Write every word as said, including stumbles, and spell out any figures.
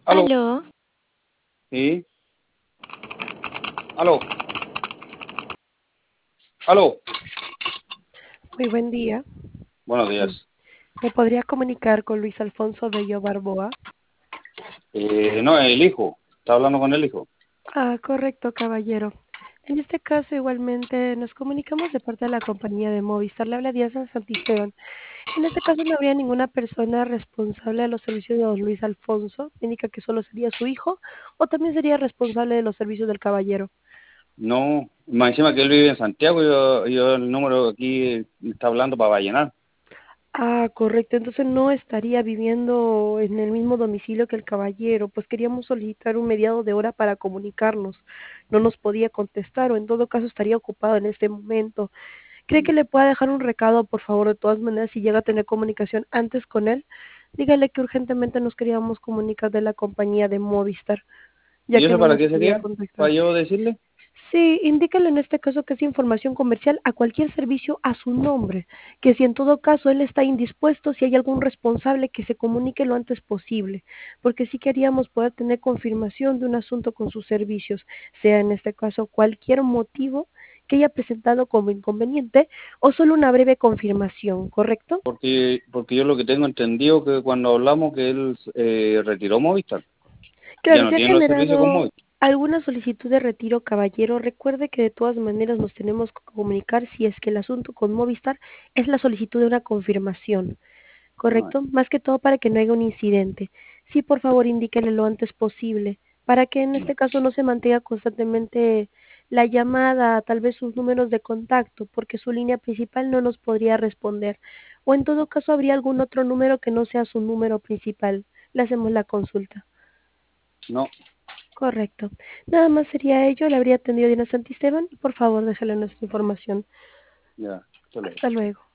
Aló, Aló, sí, aló, aló. muy buen día. Buenos Mm, días. ¿Me podría comunicar con Luis Alfonso Bello Barboa? Eh, no, el hijo. Está hablando con el hijo. Ah, correcto, caballero. En este caso, igualmente, nos comunicamos de parte de la compañía de Movistar. Le habla Díaz San Santisteban. En este caso, no habría ninguna persona responsable de los servicios de don Luis Alfonso. Me indica que solo sería su hijo, o también sería responsable de los servicios del caballero. No, más encima que él vive en Santiago, yo, yo el número aquí me está hablando para Vallenar. Ah, correcto. Entonces no estaría viviendo en el mismo domicilio que el caballero, pues queríamos solicitar un mediado de hora para comunicarnos. No nos podía contestar o en todo caso estaría ocupado en este momento. ¿Cree que le pueda dejar un recado, por favor? De todas maneras, si llega a tener comunicación antes con él, dígale que urgentemente nos queríamos comunicar de la compañía de Movistar, ya ¿Y que eso no para nos qué podía sería? contactar. ¿Para yo decirle? Sí, indícale en este caso que es información comercial a cualquier servicio a su nombre, que si en todo caso él está indispuesto, si hay algún responsable que se comunique lo antes posible, porque sí queríamos poder tener confirmación de un asunto con sus servicios, sea en este caso cualquier motivo que haya presentado como inconveniente o solo una breve confirmación, ¿correcto? Porque, porque yo lo que tengo entendido que cuando hablamos que él eh, retiró Movistar. Ya Claro, no se ha tiene los servicios con generado Movistar. alguna solicitud de retiro, caballero. Recuerde que de todas maneras nos tenemos que comunicar si es que el asunto con Movistar es la solicitud de una confirmación, Ah, ¿correcto? Más que todo para que no haya un incidente. Sí, por favor, indíquele lo antes posible, para que en ya. este caso no se mantenga constantemente la llamada, tal vez sus números de contacto, porque su línea principal no nos podría responder. O en todo caso, habría algún otro número que no sea su número principal. Le hacemos la consulta. No, Correcto. Nada más sería ello. Le habría atendido Diana Santisteban y por favor déjale nuestra información. ya, hasta luego. Hasta luego.